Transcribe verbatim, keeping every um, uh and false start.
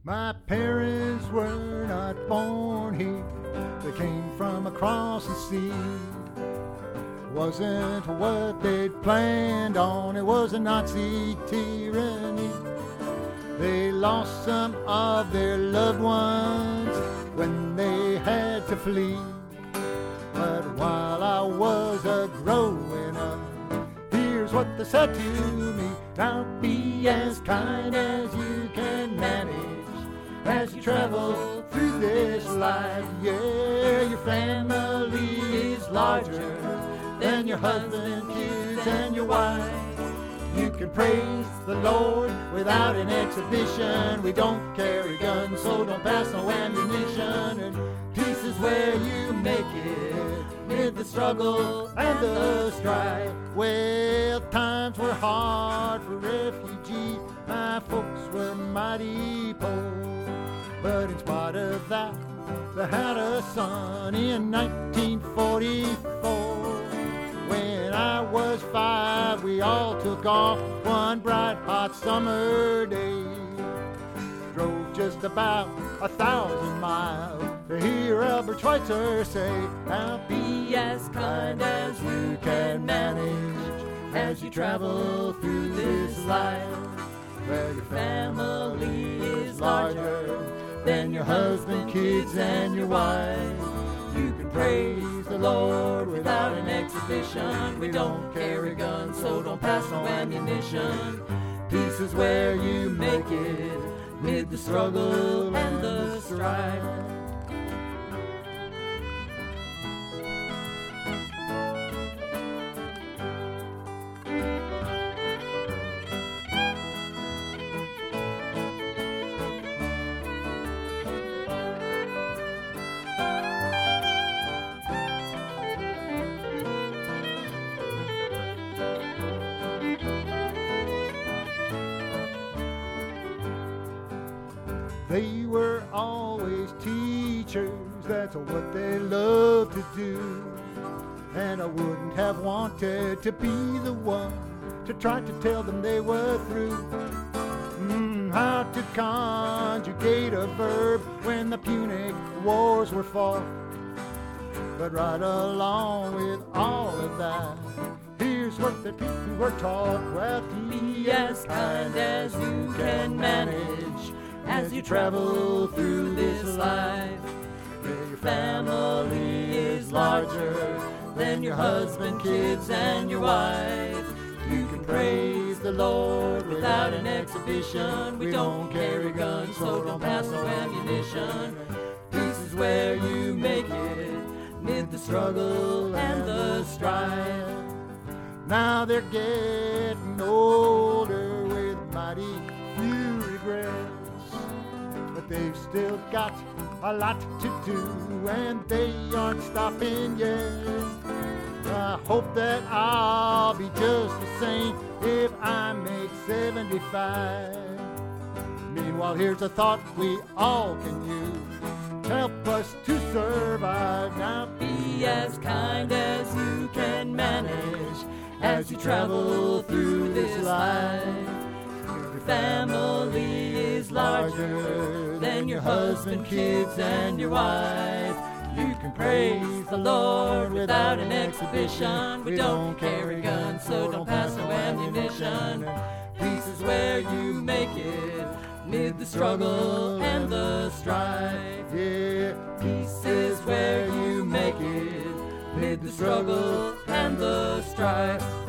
My parents were not born here, they came from across the sea. Wasn't what they'd planned on, it was a Nazi tyranny. They lost some of their loved ones when they had to flee. But while I was a growing up, here's what they said to me: now be as kind as you can manage as you travel through this life. Yeah, your family is larger than your husband, kids, and your wife. You can praise the Lord without an exhibition. We don't carry guns, so don't pass no ammunition. And peace is where you make it, amid the struggle and the strife. Well, times were hard for refugees, my folks were mighty poor. But in spite of that, they had a son in nineteen forty-four. When I was five, we all took off one bright hot summer day. Drove just about a thousand miles to hear Albert Schweitzer say, now be as kind as you can manage as you travel through this life. Where your family is larger than your husband, kids, and your wife. You can praise the Lord without an exhibition. We don't carry guns, so don't pass no ammunition. Peace is where you make it, amid the struggle and the strife. They were always teachers, that's what they loved to do. And I wouldn't have wanted to be the one to try to tell them they were through. Mm, how to conjugate a verb when the Punic Wars were fought. But right along with all of that, here's what the people were taught: well, to be as kind as you can manage as you travel through this life. Where your family is larger than your husband, kids, and your wife. You can praise the Lord without an exhibition. We don't carry guns, so don't pass no ammunition. Peace is where you make it, amid the struggle and the strife. Now they're getting older with mighty few regrets, but they've still got a lot to do, and they aren't stopping yet. I hope that I'll be just the same if I make seventy-five. Meanwhile, here's a thought we all can use to help us to survive. Now be as kind as you can manage as you travel through this life. Your family is larger than your husband, kids, and your wife. You can praise the Lord without an exhibition. We don't carry guns, so don't pass no ammunition. Peace is where you make it, amid the struggle and the strife. Yeah, peace is where you make it, amid the struggle and the strife.